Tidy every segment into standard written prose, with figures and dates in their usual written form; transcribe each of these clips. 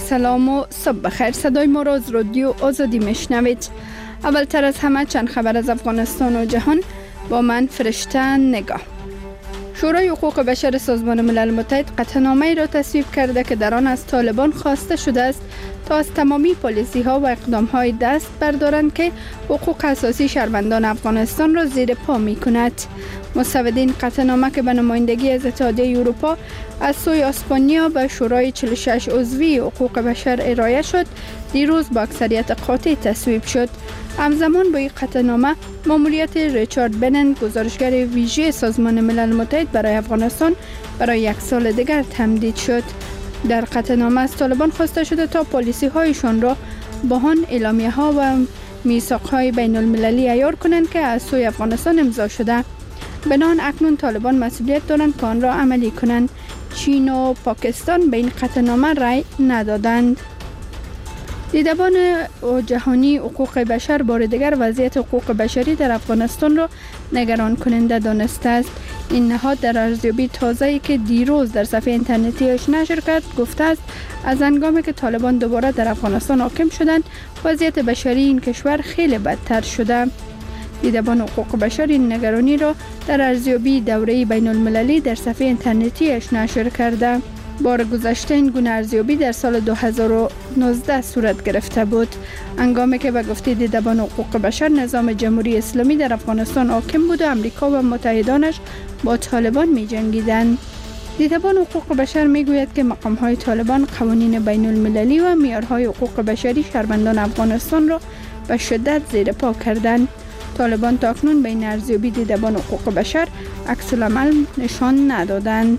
سلام و صبح بخیر. صدای ما را از رادیو آزادی میشنوید. اولتر از همه چند خبر از افغانستان و جهان با من فرشته نگاه. شورای حقوق بشر سازمان ملل متحد قطعنامه‌ای را تصویب کرده که در آن از طالبان خواسته شده است تا از تمامی پالیسی‌ها و اقدام‌های دست بردارند که حقوق اساسی شهروندان افغانستان را زیر پا می‌کند. مستودین قطعنامه که به نمایندگی از اتحادیه اروپا از سوی اسپانیا به شورای 46 عضوی حقوق بشر ارائه شد، دیروز با اکثریت قاطع تصویب شد. همزمان با این قطعنامه ماموریت ریچارد بنن، گزارشگر ویژه سازمان ملل متحد برای افغانستان، برای 1 سال دیگر تمدید شد. در قطعنامه از طالبان خواسته شده تا پالیسی هایشان را با آن اعلامیه ها و میثاق های بین المللی عیار کنند که از سوی افغانستان امضا شده. بنان اکنون طالبان مسئولیت دارند که آن را عملی کنند. چین و پاکستان به این قطعنامه رأی ندادند. دیدبان جهانی حقوق بشر بار دیگر وضعیت حقوق بشری در افغانستان را نگران کننده دانسته است. این نهاد در ارزیابی تازه‌ای که دیروز در صفحه اینترنتیش نشر کرد گفته است از هنگامی که طالبان دوباره در افغانستان حاکم شدند، وضعیت بشری این کشور خیلی بدتر شده. دیدبان حقوق بشر این نگرانی را در ارزیابی دوره‌ای بین المللی در صفحه اینترنتیش نشر کرده. بار گذشته این گونه ارزیابی در سال 2019 صورت گرفته بود، هنگامی که به گفته دیدبان حقوق بشر نظام جمهوری اسلامی در افغانستان حاکم بود و امریکا و متحدانش با طالبان می جنگیدند. دیدبان حقوق بشر می گوید که مقام‌های طالبان قوانین بین المللی و معیارهای حقوق بشری شهروندان افغانستان را به شدت زیر پا کردند. طالبان تاکنون به این ارزیابی دیدبان حقوق بشر عکس‌العمل نشان ندادند.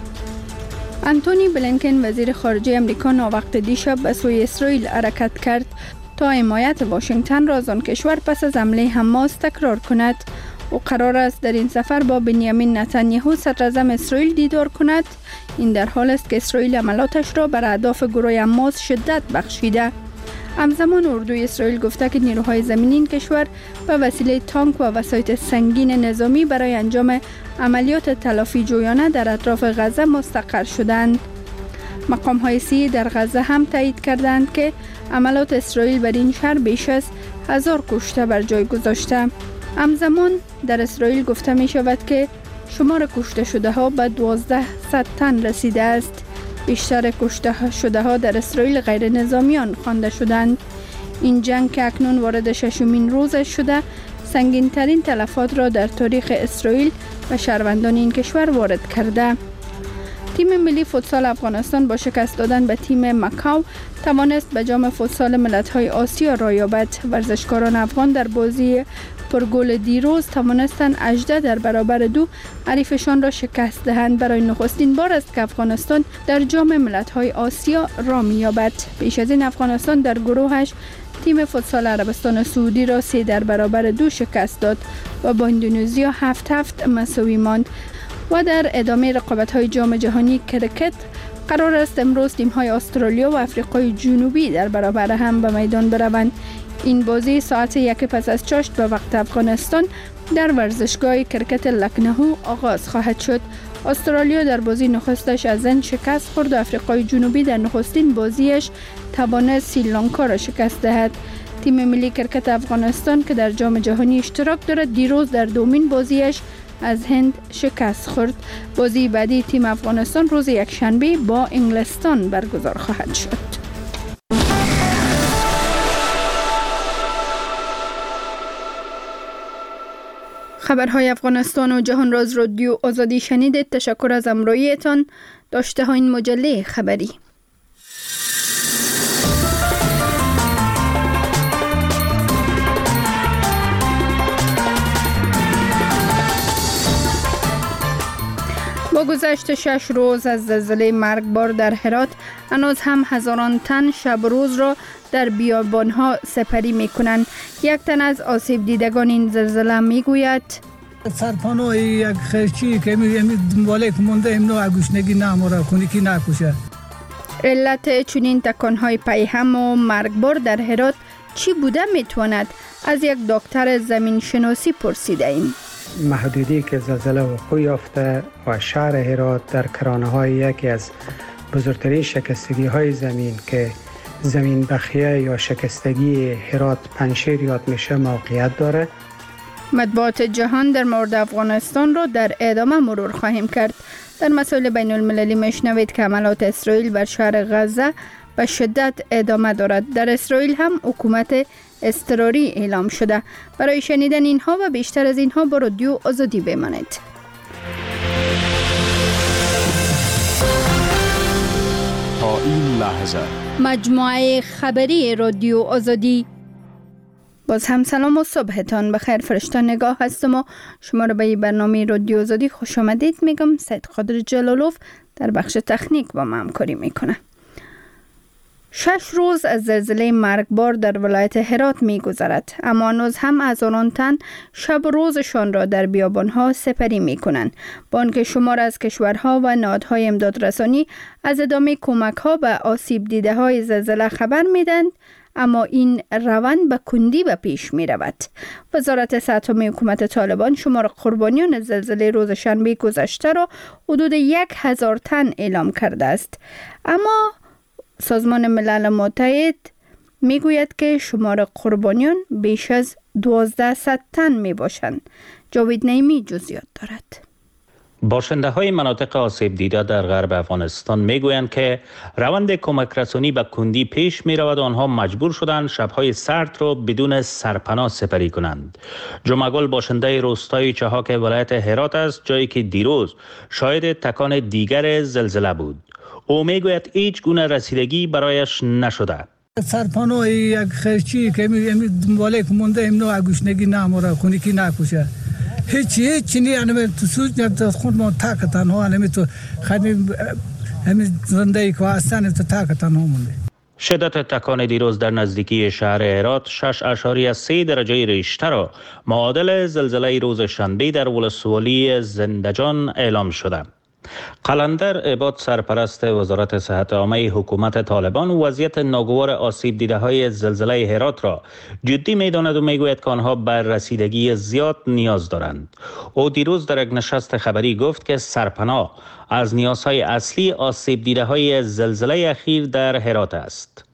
انتونی بلینکن وزیر خارجه امریکا ناوقت دیشب به سوی اسرائیل حرکت کرد تا حمایت واشنگتن را از آن کشور پس از حمله حماس تکرار کند. او قرار است در این سفر با بنیامین نتانیاهو صدراعظم اسرائیل دیدار کند. این در حال است که اسرائیل عملاتش را بر اهداف گروه حماس شدت بخشیده. همزمان اردوی اسرائیل گفته که نیروهای زمینی این کشور به وسیله تانک و وسایط سنگین نظامی برای انجام عملیات تلافی جویانه در اطراف غزه مستقر شدند. مقام‌های سیاسی در غزه هم تایید کردند که عملات اسرائیل بر این شهر بیش از 1000 کشته بر جای گذاشته. همزمان در اسرائیل گفته می شود که شمار کشته شده ها به 1200 تن رسیده است. بیشتر کشته شده ها در اسرائیل غیر نظامیان خوانده شدند. این جنگ که اکنون وارد 6مین روزش شده، سنگین ترین تلفات را در تاریخ اسرائیل و شهروندان این کشور وارد کرده. تیم ملی فوتسال افغانستان با شکست دادن به تیم مکاو توانست به جام فوتسال ملت‌های آسیا را یابد. ورزشکاران افغان در بازی پرگل دیروز توانستند 18-2 حریفشان را شکست دهند. برای نخستین بار است که افغانستان در جام ملت‌های آسیا را می‌یابد. پیش از این افغانستان در گروهش تیم فوتسال عربستان سعودی را 3-2 شکست داد و با اندونزیا 7-7 مساوی ماند. و در ادامه رقابت‌های جام جهانی کرکت قرار است امروز تیم‌های استرالیا و آفریقای جنوبی در برابر هم به میدان بروند. این بازی ساعت 1 پس از چاشت به وقت افغانستان در ورزشگاه کرکت لکنهو آغاز خواهد شد. استرالیا در بازی نخستش از هند شکست خورد و آفریقای جنوبی در نخستین بازیش توانست سریلانکا را شکست دهد. تیم ملی کرکت افغانستان که در جام جهانی اشتراک دارد دیروز در دومین بازیش از هند شکست خورد. بازی بعدی تیم افغانستان روز یکشنبه با انگلستان برگزار خواهد شد. خبرهای افغانستان و جهان را از رادیو آزادی شنیدید. تشکر از همراهیتان. داشته ها این مجله خبری. با گذشت 6 روز از زلزله مرگبار در هرات، هنوز هم هزاران تن شب روز را در بیابانها سپری می کنند. یک تن از آسیب دیدگان این زلزله می گوید سرپانو یک خرچی که می دنباله که مونده امنو اگوشنگی نامورا کنی که نکوشه. علت چنین تکانهای پیهم و مرگبار در هرات چی بوده میتواند؟ از یک دکتر زمین شناسی پرسیده ایم. محدودی که زلزله وقوع یافته و شهر هرات در کرانه‌های یکی از بزرگترین شکستگی های زمین که زمین بخیه یا شکستگی هرات پنشیر یاد میشه موقعیت داره. مطبوعات جهان در مورد افغانستان را در ادامه مرور خواهیم کرد. در مسائل بین المللی میشنوید که عملات اسرائیل بر شهر غزه به شدت ادامه دارد. در اسرائیل هم حکومت اضطراری اعلام شده. برای شنیدن اینها و بیشتر از اینها با رادیو آزادی بمانید. تا این لحظه مجموعه خبری رادیو آزادی. باز هم سلام و صبحتان بخیر. فرشته نگاه هستم و شما را به این برنامه رادیو آزادی خوش آمدید میگم. سید قادر جلالوف در بخش تکنیک با ما همکاری میکنه. 6 روز از زلزله مرگبار در ولایت هرات میگذرد، اما هنوز هم هزاران تن شب و روزشان را در بیابانها سپری میکنند. با آنکه شمار از کشورها و نهادهای امدادرسانی از ادامه کمک‌ها به آسیب دیده های زلزله خبر میدند، اما این روند به کندی به پیش می رود. وزارت صحت حکومت طالبان شمار قربانیان زلزله روز شنبه گذشته را حدود 1000 تن اعلام کرده است، اما سازمان ملل متحد می گوید که شمار قربانیان بیش از 1200 تن می باشند. جاوید نعیمی جزئیات دارد. باشنده های مناطق آسیب دیده در غرب افغانستان می گویند که روند کمک رسانی به کندی پیش می رود و آنها مجبور شدند شبهای سرد را بدون سرپناه سپری کنند. جمعگل باشنده روستای چهاک ولایت هرات است، جایی که دیروز شاهد تکان دیگر زلزله بود. او می گوید هیچ گونه رسیدگی برایش نشده. سرپناه یک خرچی که دنباله مونده امنو اگوشنگی نموره خونی کی نکوشه. هیچ نی انم تو سوز نت خود ما تاک تنها انم تو خدم همین زنده کو هستن تو تاک تنها مونده. شدت تکان دیروز در نزدیکی شهر هرات 6.3 درجه ریشتر را معادل زلزله روز شنبه در ولسوالی زندجان اعلام شده. قلندر عباد سرپرست وزارت صحت عامه حکومت طالبان وضعیت ناگوار آسیب دیده های زلزله هرات را جدی می‌داند و میگوید که آنها بر رسیدگی زیاد نیاز دارند. او دیروز در یک نشست خبری گفت که سرپناه از نیازهای اصلی آسیب دیده های زلزله اخیر در هرات است.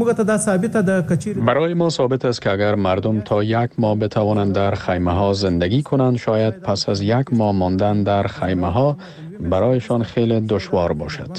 برای ما ثابت است که اگر مردم تا 1 ماه بتوانند در خیمه ها زندگی کنند، شاید پس از 1 ماه ماندن در خیمه ها برایشان خیلی دشوار باشد.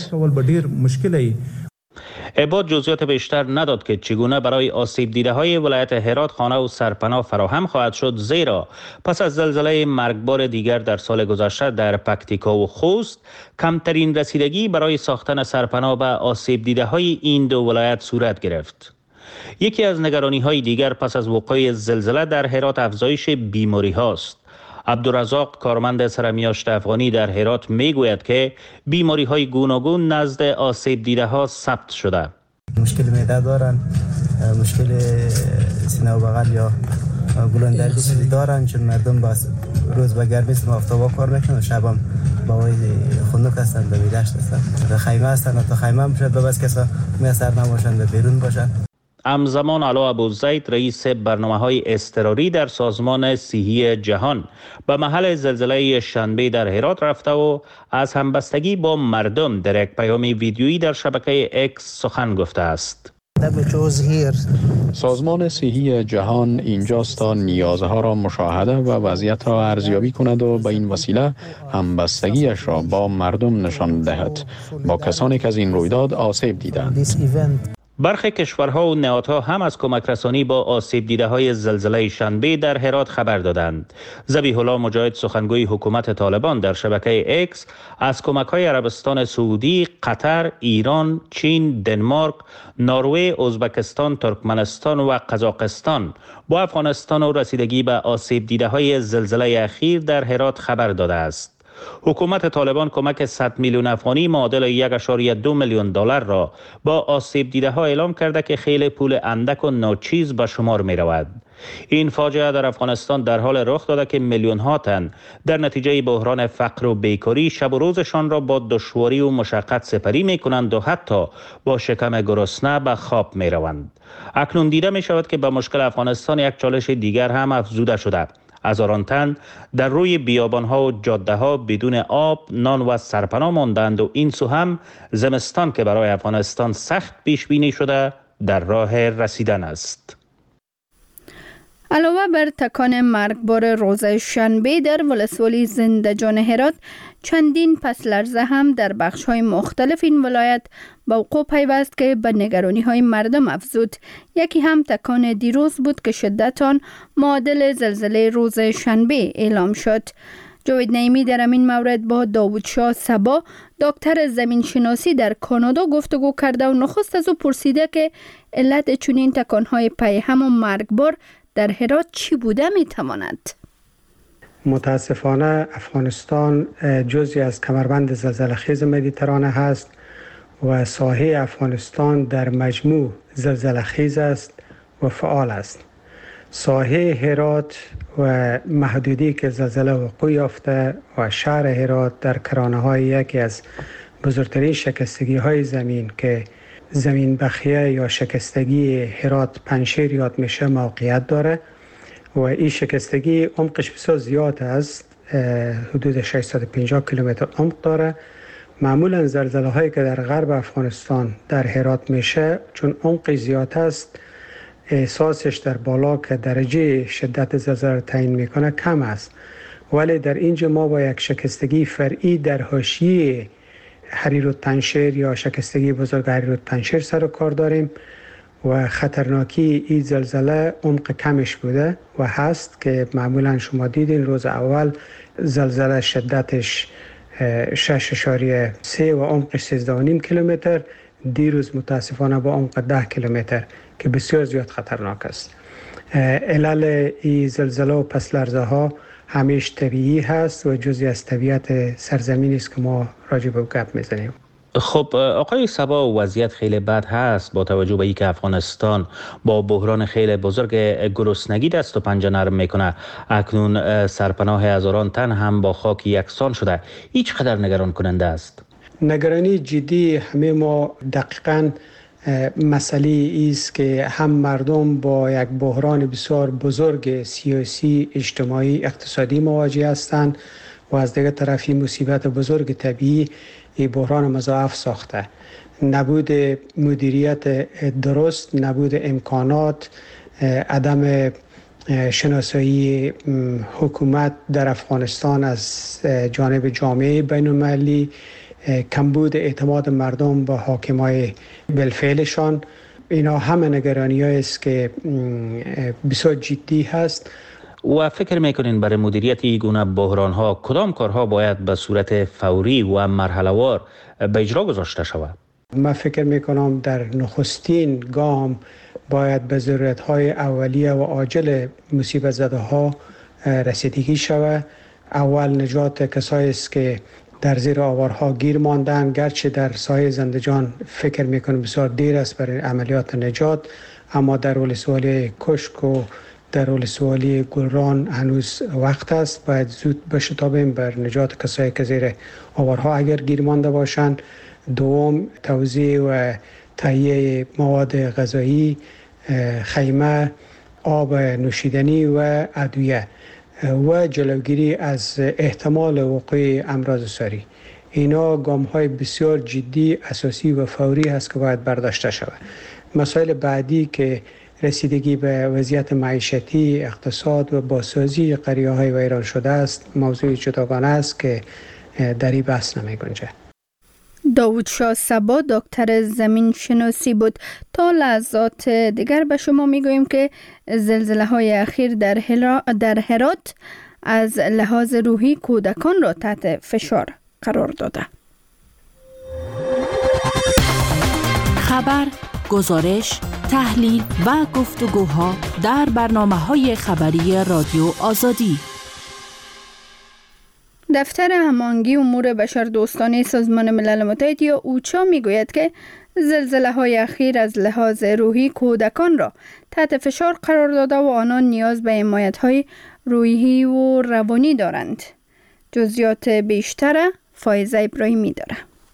عباد جزئیات بیشتر نداد که چگونه برای آسیب دیده های ولایت هرات خانه و سرپناه فراهم خواهد شد، زیرا پس از زلزله مرگبار دیگر در سال گذشته در پکتیکا و خوست کمترین رسیدگی برای ساختن سرپناه به آسیب دیده های این دو ولایت صورت گرفت. یکی از نگرانی های دیگر پس از وقوع زلزله در هرات افزایش بیماری هاست. عبدالرزاق کارمند سرمیاشت افغانی در هرات میگوید که بیماری های گوناگون نزد آسیب دیده ها ثبت شده. مشکل معده دارن، مشکل سینه و بغل یا گلوندری دارن، چون مردم روز به گرمی سم آفتابا کار میکنن، شبم با خنک هستن، به دشت هستن، به خیمه هستن، تا خیمه هم شد بس کسا میسر نباشن، به بیرون باشن. همزمان علا ابوزید رئیس برنامه‌های اضطراری در سازمان صحی جهان به محل زلزله شنبه در هرات رفته و از همبستگی با مردم در یک پیام ویدیویی در شبکه اکس سخن گفته است. سازمان صحی جهان اینجاست تا نیازها را مشاهده و وضعیت را ارزیابی کند و به این وسیله همبستگیش را با مردم نشان دهد، با کسانی که از این رویداد آسیب دیدند. برخی کشورها و نهادها هم از کمک رسانی با آسیب دیده های زلزله شنبه در هرات خبر دادند. ذبیح الله مجاهد سخنگوی حکومت طالبان در شبکه اکس از کمک های عربستان سعودی، قطر، ایران، چین، دنمارک، نروژ، ازبکستان، ترکمنستان و قزاقستان با افغانستان و رسیدگی به آسیب دیده های زلزله اخیر در هرات خبر داده است. حکومت طالبان کمک 100 میلیون افغانی معادل 1.2 میلیون دلار را با آسیب دیده ها اعلام کرده که خیلی پول اندک و ناچیز به شمار می رود. این فاجعه در افغانستان در حال رخ داده که میلیون ها تن در نتیجه بحران فقر و بیکاری شب و روزشان را با دشواری و مشقت سپری می کنند و حتی با شکم گرسنه به خواب می روند. اکنون دیده می شود که به مشکل افغانستان یک چالش دیگر هم افزوده شده. هزاران تن در روی بیابان‌ها و جاده‌ها بدون آب، نان و سرپناه ماندند و این سو هم زمستان که برای افغانستان سخت پیش بینی شده در راه رسیدن است. علاوه بر تکان مرگبار روز شنبه در ولسوالی زندجان هرات، چندین پس لرزه هم در بخش‌های مختلف این ولایت به وقوع پیوست که به نگرانی‌های مردم افزود. یکی هم تکان دیروز بود که شدت آن معادل زلزله روز شنبه اعلام شد. جاوید نعیمی در این مورد با داوودشاه صبا، دکتر زمین شناسی در کانادا گفتگو کرده و نخست از او پرسیده که علت چنین تکان‌های پیهم و مرگبار در هرات چی بوده میتواند؟ متاسفانه افغانستان جزئی از کمربند زلزله‌خیز مدیترانه هست و ساحه افغانستان در مجموع زلزله‌خیز است و فعال است. ساحه هرات و محدودی که زلزله وقوع یافته و شهر هرات در کرانه‌های یکی از بزرگترین شکستگی‌های زمین که زمین بخیه یا شکستگی هرات پنشیر یاد میشه موقعیت داره و این شکستگی عمقش بسیار زیاد است، حدود 650 کیلومتر عمق داره. معمولا زلزله هایی که در غرب افغانستان در هرات میشه چون عمق زیاد است، احساسش در بالا که درجه شدت زلزله تعیین میکنه کم است، ولی در اینجا ما با یک شکستگی فرعی در حاشیه حریرالپنشیر یا شکستگی بزرگ حریرالپنشیر سر و کار داریم و خطرناکی این زلزله عمق کمش بوده و هست که معمولا شما دیدین روز اول زلزله شدتش 6.3 و عمقش 13.5 کیلومتر، دیروز متاسفانه با عمق 10 کیلومتر که بسیار زیاد خطرناک است. علل این زلزله و پس لرزه ها همیشه طبیعی هست و جزئی از طبیعت سرزمینی است که ما راجع به گپ میزنیم. خب آقای صبا، وضعیت خیلی بد هست با توجه به اینکه افغانستان با بحران خیلی بزرگ گرسنگی دست و پنجه نرم میکنه. اکنون سرپناه هزاران تن هم با خاک یکسان شده. هیچ قدر نگران کننده است؟ نگرانی جدی همه ما دقیقاً مسئله است که هم مردم با یک بحران بسیار بزرگ سیاسی، اجتماعی، اقتصادی مواجه هستند و از دیگر طرفی مصیبت بزرگ طبیعی این بحران مضاعف ساخته. نبود مدیریت درست، نبود امکانات، عدم شناسایی حکومت در افغانستان از جانب جامعه بین‌المللی، کمبود اعتماد مردم با حاکمای بالفعلشان، اینا همه نگرانی است که بسیار جدی هست. و فکر میکنین برای مدیریت این گونه بحران ها کدام کارها باید به صورت فوری و مرحله‌وار به اجرا گذاشته شود؟ من فکر میکنم در نخستین گام باید به ضرورت‌های اولیه و عاجل مصیبت زده ها رسیدگی شود. اول نجات کسایی است که در زیر آوارها گیر ماندن، گرچه در سایه زندجان فکر میکنم بسیار دیر است برای عملیات نجات، اما در ولسوالی کشک و در ولسوالی گلران هنوز وقت است. باید زود بشتابیم بر نجات کسایی که زیر آوارها اگر گیر مانده باشند. دوم، توزیع و تهیه مواد غذایی، خیمه، آب نوشیدنی و ادویه و جلوگیری از احتمال وقوع امراض ساری. اینا گام‌های بسیار جدی، اساسی و فوری هست که باید برداشته شود. مسائل بعدی که رسیدگی به وضعیت معیشتی، اقتصاد و بازسازی قریه‌های ویران شده است موضوع جداگانه است که در این بحث نمی‌گنجد. داوودشاه صبا، دکتر زمین شناسی بود. تا لحظات دیگر به شما میگوییم که زلزله های اخیر در هرات از لحاظ روحی کودکان را تحت فشار قرار داده. خبر، گزارش، تحلیل و گفتگوها در برنامه‌های خبری رادیو آزادی. دفتر هماهنگی امور بشردوستانه سازمان ملل متحد یا اوچا میگوید که زلزله های اخیر از لحاظ روحی کودکان را تحت فشار قرار داده و آنان نیاز به حمایت های روحی و روانی دارند. جزئیات بیشتر فایزه ابراهیمی داره.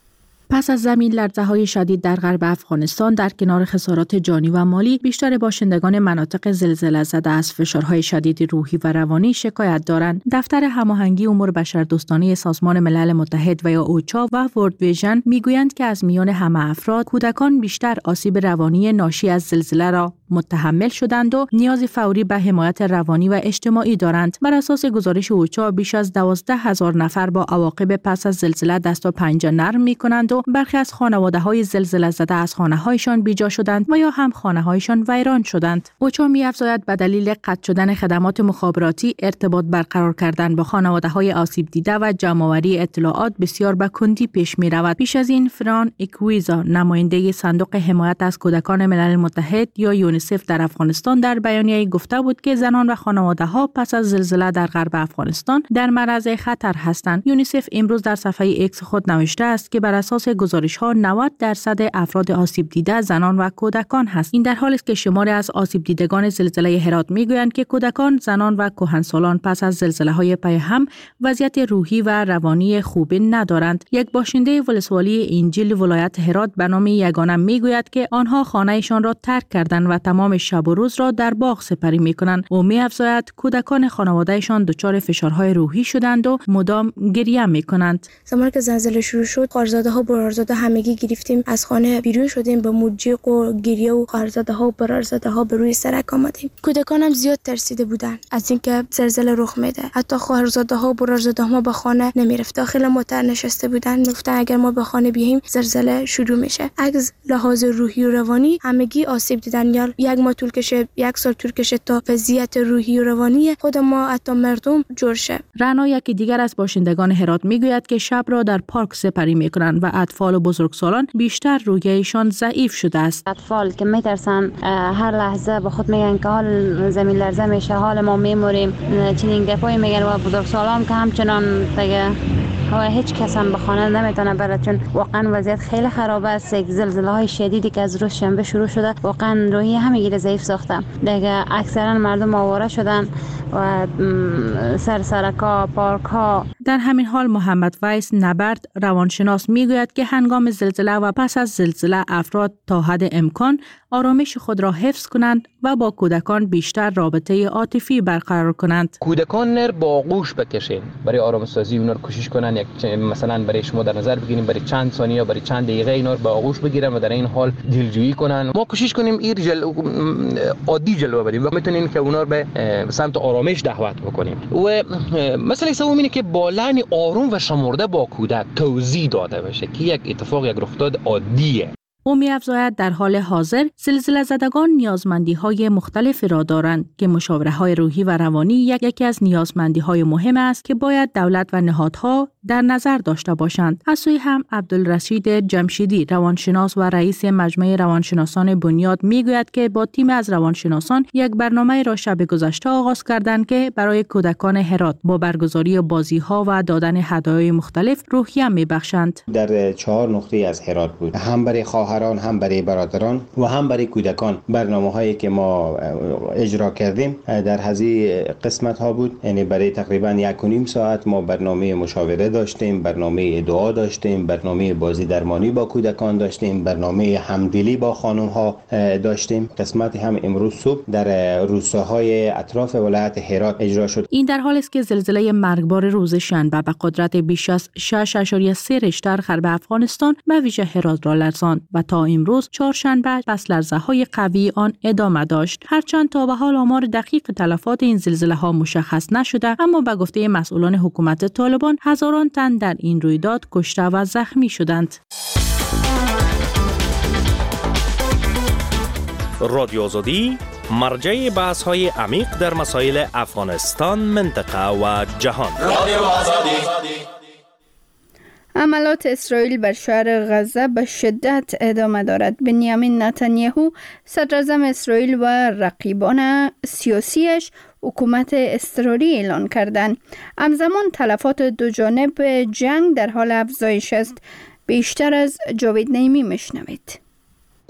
پس از زمین لرزه‌های شدید در غرب افغانستان در کنار خسارات جانی و مالی، بیشتر باشندگان مناطق زلزله زده از فشارهای شدید روحی و روانی شکایت دارند. دفتر هماهنگی امور بشردوستانه سازمان ملل متحد و یا اوچا و ورلد ویژن میگویند که از میان همه افراد، کودکان بیشتر آسیب روانی ناشی از زلزله را متحمل شدند و نیاز فوری به حمایت روانی و اجتماعی دارند. بر اساس گزارش اوچا، بیش از 12,000 نفر با عواقب پس از زلزله دست و پنجه نرم می‌کنند و برخی از خانواده‌های زلزله زده از خانه‌هایشان بیجا شدند و یا هم خانه‌هایشان ویران شدند. اوچا می‌افزاید به دلیل قطع شدن خدمات مخابراتی، ارتباط برقرار کردن با خانواده‌های آسیب دیده و جمع‌آوری اطلاعات بسیار به کندی پیش می‌رود. پیش از این فران اکویزا، نماینده صندوق حمایت از کودکان ملل متحد یا یونیسف در افغانستان، در بیانیه‌ای گفته بود که زنان و خانواده‌ها پس از زلزله در غرب افغانستان در معرض خطر هستند. یونیسف امروز در صفحه ایکس خود نوشته است که بر اساس گزارش‌ها 90% افراد آسیب دیده زنان و کودکان هست. این در حالی است که شماری از آسیب دیدگان زلزله هرات میگویند که کودکان، زنان و کهنسالان پس از زلزله‌های پی هم وضعیت روحی و روانی خوبی ندارند. یک باشنده ولسوالی انجیل ولایت هرات به نام یگانه میگوید که آنها خانه‌شان را ترک کردند و تمام شب و روز را در باغ سپری می‌کنند. او می‌افزاید کودکان خانواده‌شان دچار فشارهای روحی شدند و مدام گریه می‌کنند. زمانی که زلزله شروع شد، خواهرزاده‌ها و برادرزاده‌ها همگی گرفتیم از خانه بیرون شدیم، به موجیق و گریه و خواهرزاده‌ها و برادرزاده‌ها به روی سرک آمدیم. کودکانم زیاد ترسیده بودند از اینکه زلزله رخ میده. حتی خواهرزاده‌ها و برادرزاده‌ها ما به خانه نمی‌رفت. داخل موتر نشسته بودند. گفتن اگر ما به خانه بیاییم زلزله شروع میشه. از لحاظ روحی و روانی همگی آسیب دیدن. یا یک ماه طول کشه، یک سال طول کشه تا وضعیت روحی و روانی خود ما حتی مردم جور شه. رنا، یکی دیگر از باشندگان هرات، میگوید که شب را در پارک سپری میکنند و اطفال و بزرگسالان بیشتر روحیه‌شان ضعیف شده است. اطفال که میترسن هر لحظه به خود میگن که حال زمین لرزه میشه، حال ما میموریم، چنین گپایی میگن و بزرگسالان که همچنان دیگه هیچ کس هم به خانه نمیتونه بره، چون واقعا وضعیت خیلی خراب است. یک زلزله‌های شدیدی که از روز شنبه شروع شده واقعا روحی همگی را ضعیف ساخته. دیگه اکثرا مردم آواره شدن و سرکا، پارک ها. در همین حال محمد ویس نبرد، روانشناس، میگوید که هنگام زلزله و پس از زلزله افراد تا حد امکان آرامش خود را حفظ کنند و با کودکان بیشتر رابطه عاطفی برقرار کنند. کودکان با آغوش بکشین، برای آرام‌سازی اونا رو کوشش کنن. مثلا برای شما در نظر بگیریم برای چند ثانیه یا برای چند دقیقه اینا رو با آغوش بگیرن و در این حال دلجویی کنن. ما کوشش کنیم این عادی جلوه بدیم و میتونیم که اونا رو به سمت آرامش دعوت بکنیم. و مسئله سوم اینه که با لحن آروم و شمرده با کودک توضیح داده بشه که یک اتفاق، یک رخداد عادیه. او می‌افزاید در حال حاضر زلزله زدگان نیازمندی‌های مختلفی را دارند که مشاوره‌های روحی و روانی یکی از نیازمندی‌های مهم است که باید دولت و نهادها در نظر داشته باشند. از سوی هم عبدالرشید جمشیدی، روانشناس و رئیس مجمع روانشناسان بنیاد، میگوید که با تیم از روانشناسان یک برنامه را شب گذشته آغاز کردند که برای کودکان هرات با برگزاری بازی‌ها و دادن هدایای مختلف روحیه می‌بخشند. در 4 نقطه از هرات بود، هم برای خواهران، هم برای برادران و هم برای کودکان. برنامه‌هایی که ما اجرا کردیم در هذه قسمت‌ها بود، یعنی برای تقریباً 1.5 ساعت ما برنامه مشاوره داشتیم، برنامه دعا داشتیم، برنامه بازی درمانی با کودکان داشتیم، برنامه همدلی با خانم‌ها داشتیم. قسمت هم امروز صبح در روستاهای اطراف ولایت هرات اجرا شد. این در حالی است که زلزله مرگبار روز شنبه به قدرت بیش از 6.3 ریشتر غرب افغانستان به ویژه هرات را لرزاند و تا امروز چهارشنبه پس لرزه‌های قوی آن ادامه داشت. هرچند تا به حال آمار دقیق تلفات این زلزله‌ها مشخص نشده، اما به گفته مسئولان حکومت طالبان هزاران تن در این رویداد کشته و زخمی شدند. رادیو آزادی مرجع بحث‌های عمیق در مسائل افغانستان، منطقه و جهان. رادیو آزادی. عملات اسرائیل بر شهر غزه به شدت ادامه دارد. بنیامین نتانیاهو، صدراعظم اسرائیل و رقیبان سیاسیش حکومت اضطراری اعلان کردند. همزمان تلفات دو جانب جنگ در حال افزایش است. بیشتر از جاوید نعیمی میشنوید.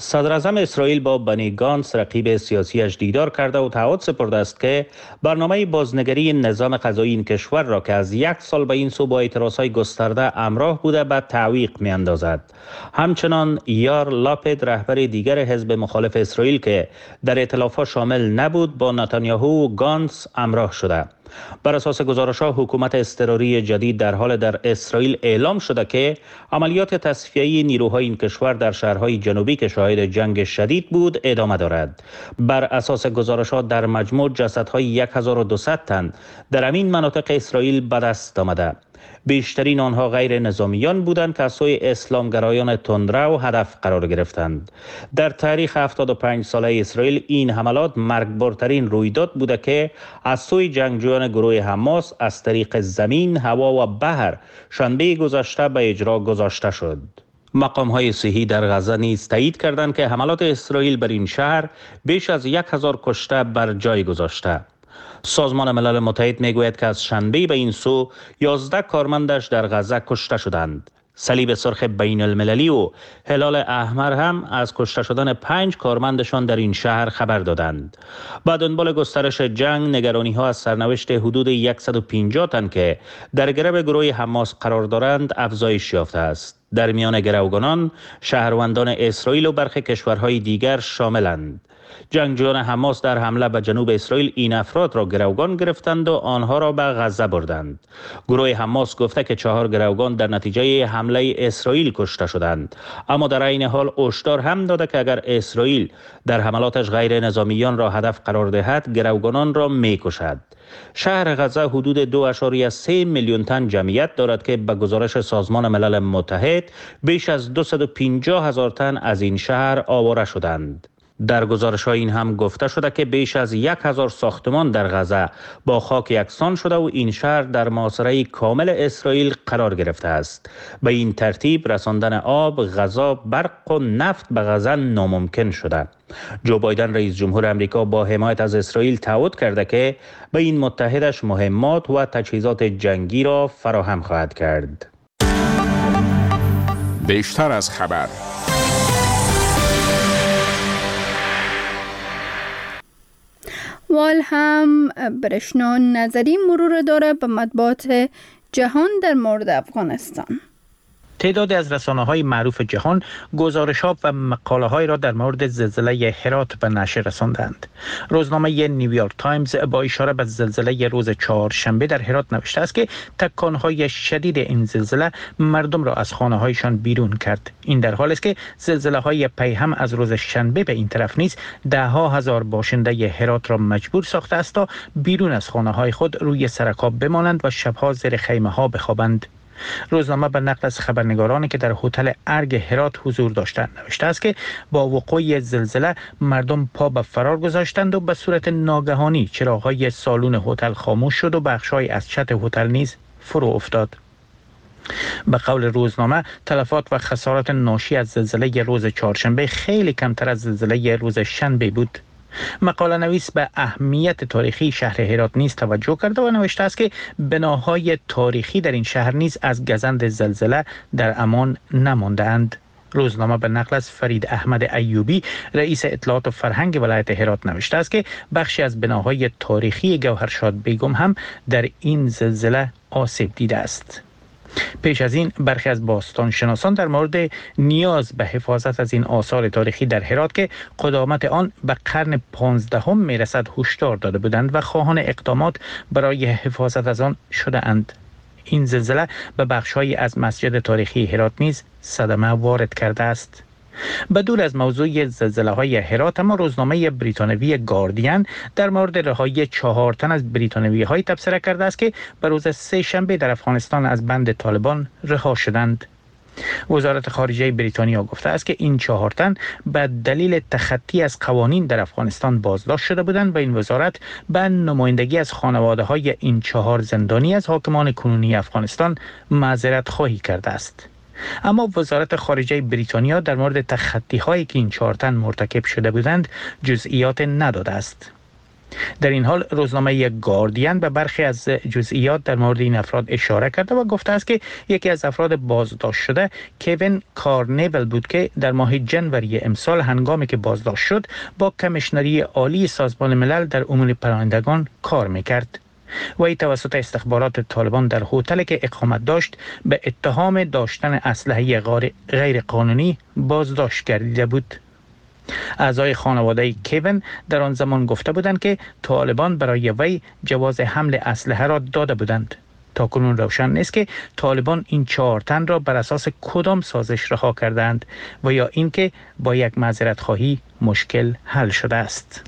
صدر اعظم اسرائیل با بنی گانس رقیب سیاسیش دیدار کرده و تعهد سپرده است که برنامه بازنگری نظام قضایی این کشور را که از 1 سال به این سو با اعتراضهای گسترده همراه بوده به تعویق می‌اندازد. همچنان یار لاپید رهبر دیگر حزب مخالف اسرائیل که در ائتلاف‌ها شامل نبود با نتانیاهو و گانس همراه شده. بر اساس گزارش‌ها حکومت اضطراری جدید در حال در اسرائیل اعلام شده که عملیات تصفیه‌ای نیروهای این کشور در شهرهای جنوبی که شاهد جنگ شدید بود ادامه دارد. بر اساس گزارش‌ها در مجموع جسدهای 1200 تن در همین مناطق اسرائیل به دست آمده. بیشترین آنها غیر نظامیان بودند که از سوی اسلامگرایان تندرو هدف قرار گرفتند. در تاریخ 75 ساله اسرائیل این حملات مرگبارترین رویداد بوده که از سوی جنگجویان گروه حماس از طریق زمین، هوا و بحر شنبه گذشته به اجرا گذاشته شد. مقام‌های صحی در غزه نیز تایید کردند که حملات اسرائیل بر این شهر بیش از 1000 کشته بر جای گذاشته. سازمان ملل متحد میگوید که از شنبه به این سو 11 کارمندش در غزه کشته شدند. صلیب سرخ بین المللی و هلال احمر هم از کشته شدن 5 کارمندشان در این شهر خبر دادند. با دنبال گسترش جنگ، نگرانی‌ها از سرنوشت حدود 150 تن که در گرو گروه حماس قرار دارند افزایش یافته است. در میان گروگانان شهروندان اسرائیل و برخی کشورهای دیگر شاملند. جنگجویان حماس در حمله به جنوب اسرائیل این افراد را گروگان گرفتند و آنها را به غزه بردند. گروه حماس گفته که 4 گروگان در نتیجه حمله اسرائیل کشته شدند، اما در عین حال هشدار هم داده که اگر اسرائیل در حملاتش غیر نظامیان را هدف قرار دهد، گروگانان را می‌کشد. شهر غزه حدود 2.3 میلیون تن جمعیت دارد که به گزارش سازمان ملل متحد بیش از 250,000 تن از این شهر آواره شدند. در گزارش‌ها این هم گفته شده که بیش از 1000 ساختمان در غزه با خاک یکسان شده و این شهر در محاصره کامل اسرائیل قرار گرفته است. به این ترتیب رساندن آب، غذا، برق و نفت به غزه ناممکن شده. جو بایدن رئیس جمهور امریکا با حمایت از اسرائیل تعهد کرده که به این متحدش مهمات و تجهیزات جنگی را فراهم خواهد کرد. بیشتر از خبر. وال هم برشنا نظری مرور داره به مطبوعات جهان در مورد افغانستان. تعدادی از رسانه‌های معروف جهان گزارش‌ها و مقاله‌هایی را در مورد زلزله هرات به نشر رساندند. روزنامه نیویورک تایمز با اشاره به زلزله روز چهارشنبه در هرات نوشته است که تکان‌های شدید این زلزله مردم را از خانه‌هایشان بیرون کرد. این در حالی است که زلزله‌های پی هم از روز شنبه به این طرف نیز ده‌ها هزار باشنده هرات را مجبور ساخته است تا بیرون از خانه‌های خود روی سرک‌ها بمانند و شب‌ها زیر خیمه‌ها بخوابند. روزنامه به نقل از خبرنگارانی که در هتل ارگ هرات حضور داشتند نوشته است که با وقوع زلزله مردم پا به فرار گذاشتند و به صورت ناگهانی چراغ‌های سالن هتل خاموش شد و بخش‌های از چت هتل نیز فرو افتاد. به قول روزنامه تلفات و خسارات ناشی از زلزله روز چهارشنبه خیلی کمتر از زلزله روز شنبه بود. مقاله نویس به اهمیت تاریخی شهر هرات نیز توجه کرده و نوشته است که بناهای تاریخی در این شهر نیز از گزند زلزله در امان نمانده‌اند. روزنامه به نقل از فرید احمد ایوبی رئیس اطلاعات و فرهنگ ولایت هرات نوشته است که بخشی از بناهای تاریخی گوهرشاد بیگم هم در این زلزله آسیب دیده است. پیش از این برخی از باستانشناسان در مورد نیاز به حفاظت از این آثار تاریخی در هرات که قدامت آن به قرن 15 میرسد هشدار داده بودند و خواهان اقدامات برای حفاظت از آن شده اند. این زلزله به بخش‌هایی از مسجد تاریخی هرات نیز صدمه وارد کرده است. بدون از موضوع زلزله‌های هرات، اما روزنامه بریتانیایی گاردین در مورد رهایی 4 تن از بریتانیایی‌های تبصره کرده است که به روز سه شنبه در افغانستان از بند طالبان رها شدند. وزارت خارجه بریتانیا گفته است که این 4 تن به دلیل تخطی از قوانین در افغانستان بازداشت شده بودند و این وزارت به نمایندگی از خانواده‌های این 4 زندانی از حاکمان کنونی افغانستان معذرت خواهی کرده است. اما وزارت خارجه بریتانیا در مورد تخطی‌هایی که این 4 تن مرتکب شده بودند جزئیات نداده است. در این حال روزنامه گاردین به برخی از جزئیات در مورد این افراد اشاره کرده و گفته است که یکی از افراد بازداشت شده کوین کارنیول بود که در ماه جنوری امسال هنگامی که بازداشت شد با کمیشنری عالی سازمان ملل در امور پناهندگان کار میکرد. وی توسط استخبارات طالبان در هتلی که اقامت داشت به اتهام داشتن اسلحه غیر قانونی بازداشت گردیده بود. اعضای خانواده کوین در آن زمان گفته بودند که طالبان برای وی جواز حمل اسلحه را داده بودند. تاکنون روشن نیست که طالبان این 4 تن را بر اساس کدام سازش رها کردند و یا اینکه با یک معذرت خواهی مشکل حل شده است.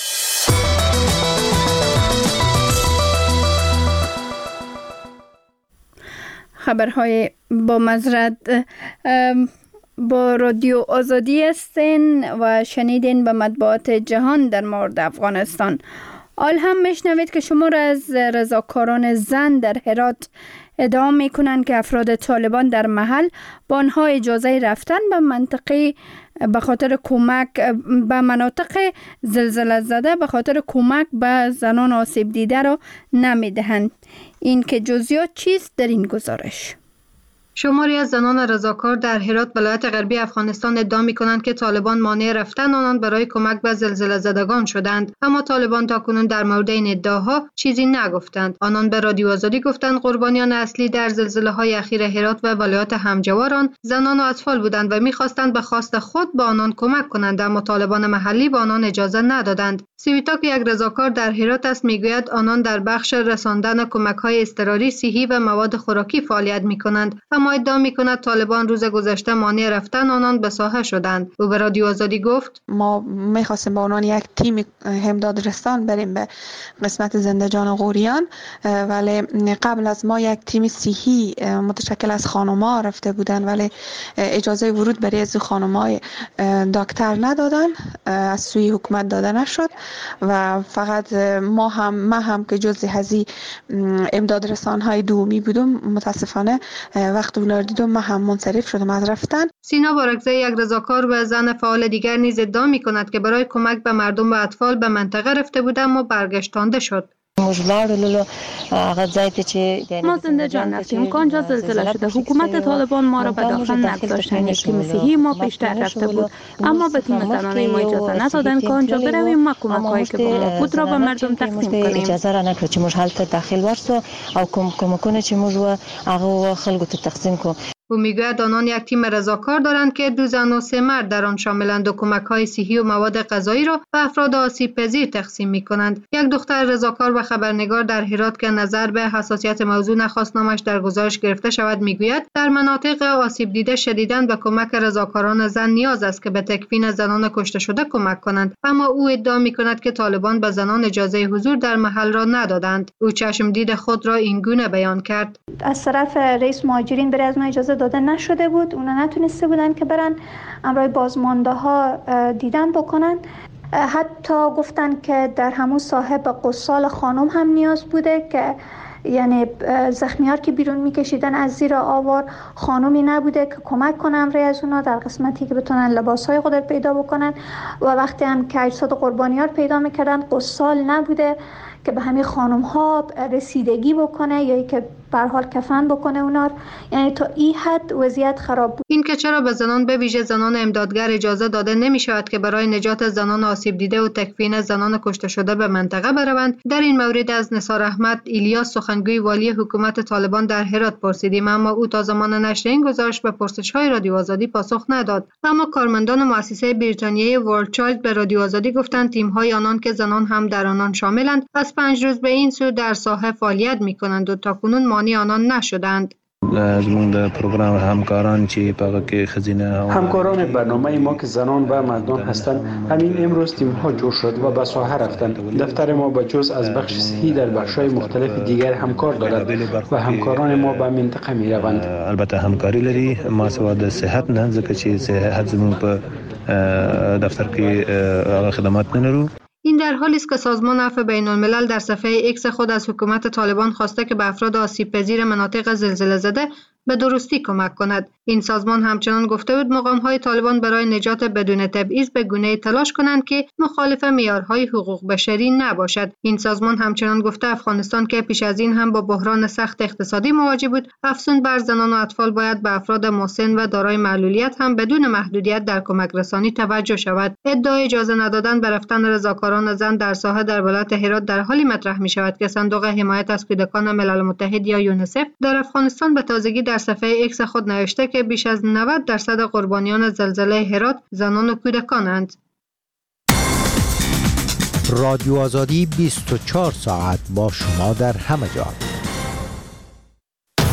خبرهای با معذرت با رادیو آزادی هستین و شنیدین به مطبوعات جهان در مورد افغانستان. حال هم میشنوید که شمار از رضاکاران زن در هرات ادعا میکنند که افراد طالبان در محل با آنها اجازه رفتن به منطقه به خاطر کمک به مناطق زلزله زده به خاطر کمک به زنان آسیب دیده را نمیدهند. این که جزئیات چیست در این گزارش؟ شماری از زنان رضاکار در هرات ولایت غربی افغانستان ادعا می‌کنند که طالبان مانع رفتن آنان برای کمک به زلزله زدگان شدند، اما طالبان تاکنون در مورد این ادعاها چیزی نگفتند. آنان به رادیو آزادی گفتند قربانیان اصلی در زلزله‌های اخیر هرات و ولایت همجواران زنان و اطفال بودند و می‌خواستند به خواست خود به آنان کمک کنند، اما طالبان محلی به آنان اجازه ندادند. سویتا که یک رضاکار در هرات است میگوید آنان در بخش رساندن کمک‌های اضطراری صحی و مواد خوراکی فعالیت می‌کنند، اما ادعا می‌کند طالبان روز گذشته مانع رفتن آنان به ساحه شدند. او به رادیو آزادی گفت ما می‌خواستیم با آنان یک تیم امداد رسان بریم به قسمت زندجان و غوریان، ولی قبل از ما یک تیم صحی متشکل از خانم‌ها رفته بودند، ولی اجازه ورود برای از خانم‌های دکتر ندادن، از سوی حکومت داده نشد و فقط ما هم که جزء هزی امداد رسان‌های دومی بودم، متاسفانه وقت اونها دیدم ما هم منصرف شدم از رفتن. سینا بارکزی یک رضاکار و زن فعال دیگر نیز ادعا می‌کند که برای کمک به مردم و اطفال به منطقه رفته بود اما برگشتانده شد. ما زندجان رفتیم که آنجا زلزله شده. حکومت طالبان ما را به داخل نگذاشتند. یک تیم صحی ما پیشتر رفته بود، اما به تیم زنانه ما اجازه ندادند که آنجا برویم ما کمک‌هایی که با ما بود را به مردم تقسیم کنیم. اجازه را نکرد چې موږ هلته داخل ورسو او کمکونه چې موږ هغه خلکو ته تقسیم کو. او میگوید آنان یک تیم رضاکار دارند که 2 زن و 3 مرد در آن شاملند و کمک‌های صحی و مواد غذایی را به افراد آسیب پذیر تقسیم می‌کنند. یک دختر رضاکار و خبرنگار در هرات که نظر به حساسیت موضوع نخواست نامش در گزارش گرفته شود میگوید در مناطق آسیب دیده شدیداً به کمک رضاکاران زن نیاز است که به تکفین زنان کشته شده کمک کنند، اما او ادعا می‌کند که طالبان به زنان اجازه حضور در محل را ندادند. او چشم دید خود را این گونه بیان کرد: از طرف رئیس مهاجرین برای از ما اجازه داده نشده بود، اونا نتونسته بودن که برن امرای بازمانده ها دیدن بکنن. حتی گفتن که در همون ساحه به غسال خانم هم نیاز بوده که یعنی زخمیار که بیرون میکشیدن از زیر آوار خانومی نبوده که کمک کنه امرای از اونا در قسمتی که بتونن لباسهای خود رو پیدا بکنن و وقتی هم که اجساد قربانیار پیدا میکردن غسال نبوده که به همین خانم ها رسیدگی بکنه یا که به هر حال کفن بکنه اونا، یعنی تا این حد وضعیت خراب بود. این که چرا به زنان به ویژه زنان امدادگر اجازه داده نمی شود که برای نجات زنان آسیب دیده و تکفین زنان کشته شده به منطقه بروند، در این مورد از نثار احمد ایلیاس سخنگوی والی حکومت طالبان در هرات پرسیدیم، اما او تا زمان نشر این گزارش به پرسش‌های رادیو آزادی پاسخ نداد. اما کارمندان مؤسسه بریتانیایی ورلد چایلد به رادیو آزادی گفتند تیم‌های آنان که زنان هم در آنان شاملند از 5 روز به این سو در ساحه فعالیت می‌کنند و تاکنون مانع آنان نشدند. زمون در پروگرام همکاران چی پاگه که خزینه همکاران برنامه ما که زنان و مردان هستند، همین امروز تیم ها جور شد و به ساحه رفتند. دفتر ما با جز از بخش صحی در بخش‌های مختلف دیگر همکار دارد و همکاران ما به منطقه می روند. البته همکاری لري ما سواد صحت نه ځکه چې صحت زمون په دفتر کې خدمات نه لرو. این در حالی است که سازمان عفو بین الملل در صفحه ایکس خود از حکومت طالبان خواسته که به افراد آسیب پذیر مناطق زلزله زده به درستی کمک کند. این سازمان همچنان گفته بود مقام‌های طالبان برای نجات بدون تبعیض به گونه‌ای تلاش کنند که مخالف معیارهای حقوق بشری نباشد. این سازمان همچنان گفته افغانستان که پیش از این هم با بحران سخت اقتصادی مواجه بود، افزون بر زنان و اطفال باید به افراد مسن و دارای معلولیت هم بدون محدودیت در کمک رسانی توجه شود. ادعای اجازه ندادن به رفتن رضاکاران زن در ساحه در ولایت هرات در حالی مطرح می شود که صندوق حمایت از کودکان ملل متحد یا یونیسف در افغانستان به تازگی در صفحه ایکس خود نوشته که بیش از 90% قربانیان زلزله هرات زنان و کودکانند. رادیو آزادی 24 ساعت با شما در همه جا.